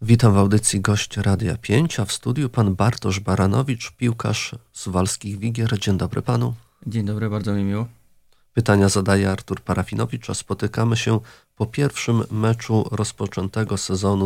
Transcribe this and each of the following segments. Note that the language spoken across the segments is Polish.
Witam w audycji Gość Radia 5, a w studiu pan Bartosz Baranowicz, piłkarz Suwalskich Wigier. Dzień dobry panu. Dzień dobry, bardzo mi miło. Pytania zadaje Artur Parafinowicz, a spotykamy się po pierwszym meczu rozpoczętego sezonu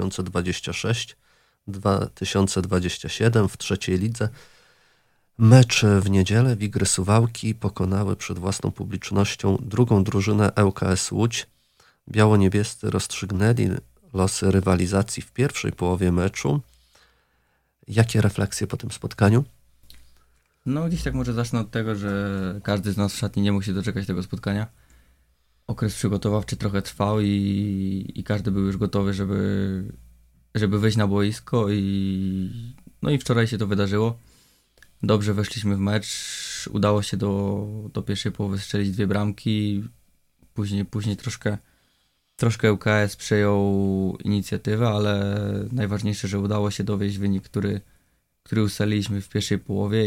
2026-2027 w trzeciej lidze. Mecz w niedzielę. Wigry Suwałki pokonały przed własną publicznością drugą drużynę ŁKS Łódź. Biało-niebiescy rozstrzygnęli losy rywalizacji w pierwszej połowie meczu. Jakie refleksje po tym spotkaniu? No gdzieś tak może zacznę od tego, że każdy z nas w szatni nie mógł się doczekać tego spotkania. Okres przygotowawczy trochę trwał i każdy był już gotowy, żeby wyjść na boisko no i wczoraj się to wydarzyło. Dobrze weszliśmy w mecz, udało się do pierwszej połowy strzelić 2 bramki, później troszkę ŁKS przejął inicjatywę, ale najważniejsze, że udało się dowieść wynik, który ustaliliśmy w pierwszej połowie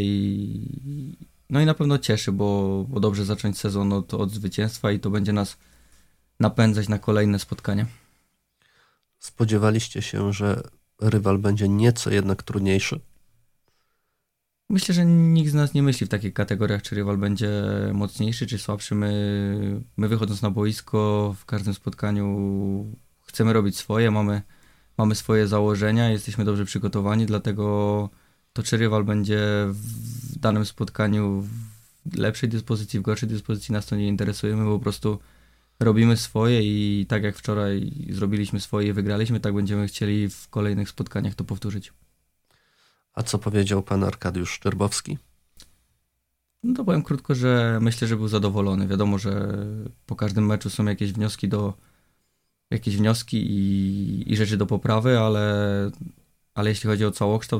no i na pewno cieszy, bo dobrze zacząć sezon od zwycięstwa i to będzie nas napędzać na kolejne spotkania. Spodziewaliście się, że rywal będzie nieco jednak trudniejszy? Myślę, że nikt z nas nie myśli w takich kategoriach, czy rywal będzie mocniejszy, czy słabszy. My wychodząc na boisko w każdym spotkaniu chcemy robić swoje, mamy swoje założenia, jesteśmy dobrze przygotowani, dlatego to czy rywal będzie w danym spotkaniu w lepszej dyspozycji, w gorszej dyspozycji, nas to nie interesuje. My po prostu robimy swoje i tak jak wczoraj zrobiliśmy swoje i wygraliśmy, tak będziemy chcieli w kolejnych spotkaniach to powtórzyć. A co powiedział pan Arkadiusz Szczerbowski? No to powiem krótko, że myślę, że był zadowolony. Wiadomo, że po każdym meczu są jakieś wnioski i rzeczy do poprawy, ale jeśli chodzi o całokształt,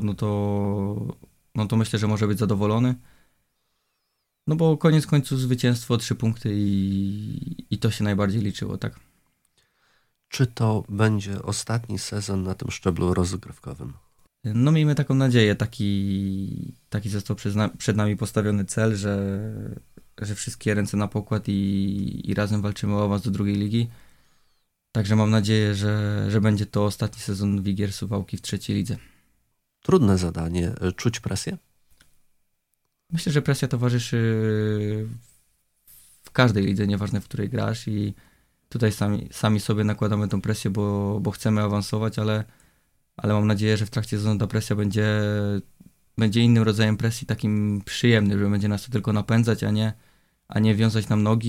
no to myślę, że może być zadowolony. No bo koniec końców zwycięstwo, 3 punkty i to się najbardziej liczyło, tak? Czy to będzie ostatni sezon na tym szczeblu rozgrywkowym? No miejmy taką nadzieję, taki został przed nami postawiony cel, że wszystkie ręce na pokład i razem walczymy o awans do drugiej ligi. Także mam nadzieję, że będzie to ostatni sezon Wigier Suwałki w trzeciej lidze. Trudne zadanie. Czuć presję? Myślę, że presja towarzyszy w każdej lidze, nieważne w której grasz i tutaj sami sobie nakładamy tą presję, bo chcemy awansować, ale mam nadzieję, że w trakcie sezonu ta presja będzie innym rodzajem presji, takim przyjemnym, że będzie nas to tylko napędzać, a nie wiązać nam nogi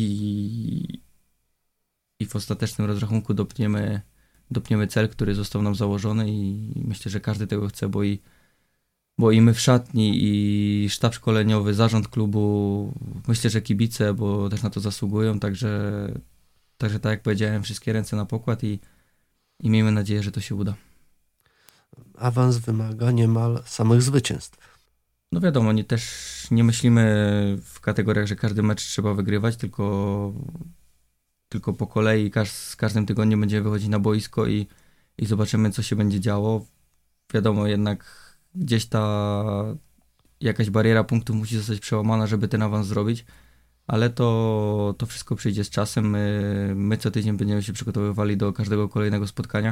i w ostatecznym rozrachunku dopniemy cel, który został nam założony i myślę, że każdy tego chce, bo i my w szatni, i sztab szkoleniowy, zarząd klubu, myślę, że kibice, bo też na to zasługują, także tak jak powiedziałem, wszystkie ręce na pokład i miejmy nadzieję, że to się uda. Awans wymaga niemal samych zwycięstw. No wiadomo, też nie myślimy w kategoriach, że każdy mecz trzeba wygrywać, tylko po kolei z każdym tygodniem będziemy wychodzić na boisko i zobaczymy, co się będzie działo. Wiadomo, jednak gdzieś ta jakaś bariera punktów musi zostać przełamana, żeby ten awans zrobić, ale to wszystko przyjdzie z czasem. My co tydzień będziemy się przygotowywali do każdego kolejnego spotkania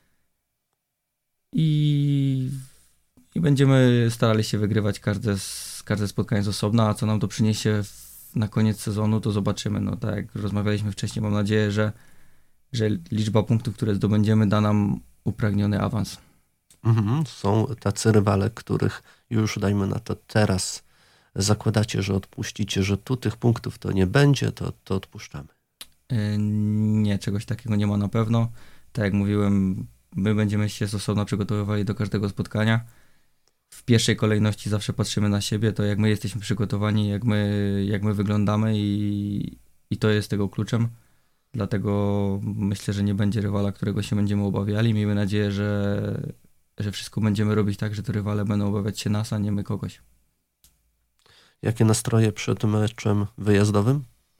i będziemy starali się wygrywać każde spotkanie z osobna, a co nam to przyniesie na koniec sezonu, to zobaczymy. No tak jak rozmawialiśmy wcześniej, mam nadzieję, że liczba punktów, które zdobędziemy, da nam upragniony awans. Są tacy rywale, których już, dajmy na to, teraz zakładacie, że odpuścicie, że tu tych punktów to nie będzie, to odpuszczamy. Nie, czegoś takiego nie ma na pewno. Tak jak mówiłem, my będziemy się z osobna przygotowywali do każdego spotkania. W pierwszej kolejności zawsze patrzymy na siebie, to jak my jesteśmy przygotowani, jak my wyglądamy i to jest tego kluczem. Dlatego myślę, że nie będzie rywala, którego się będziemy obawiali. Miejmy nadzieję, że wszystko będziemy robić tak, że te rywale będą obawiać się nas, a nie my kogoś. Jakie nastroje przed meczem wyjazdowym?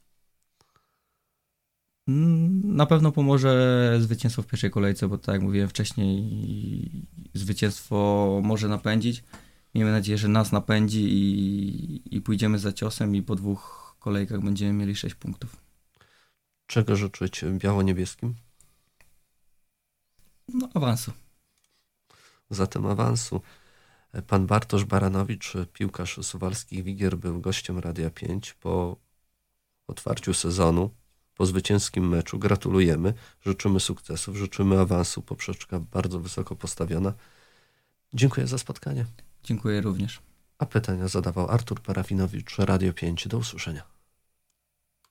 Na pewno pomoże zwycięstwo w pierwszej kolejce, bo tak jak mówiłem wcześniej, zwycięstwo może napędzić. Miejmy nadzieję, że nas napędzi i pójdziemy za ciosem i po 2 kolejkach będziemy mieli 6 punktów. Czego życzyć biało-niebieskim? No, awansu. zatem awansu. Pan Bartosz Baranowicz, piłkarz Suwalskich Wigier, był gościem Radia 5 po otwarciu sezonu, po zwycięskim meczu. Gratulujemy, życzymy sukcesów, życzymy awansu. Poprzeczka bardzo wysoko postawiona. Dziękuję za spotkanie. Dziękuję również. A pytania zadawał Artur Parafinowicz, Radio 5. Do usłyszenia.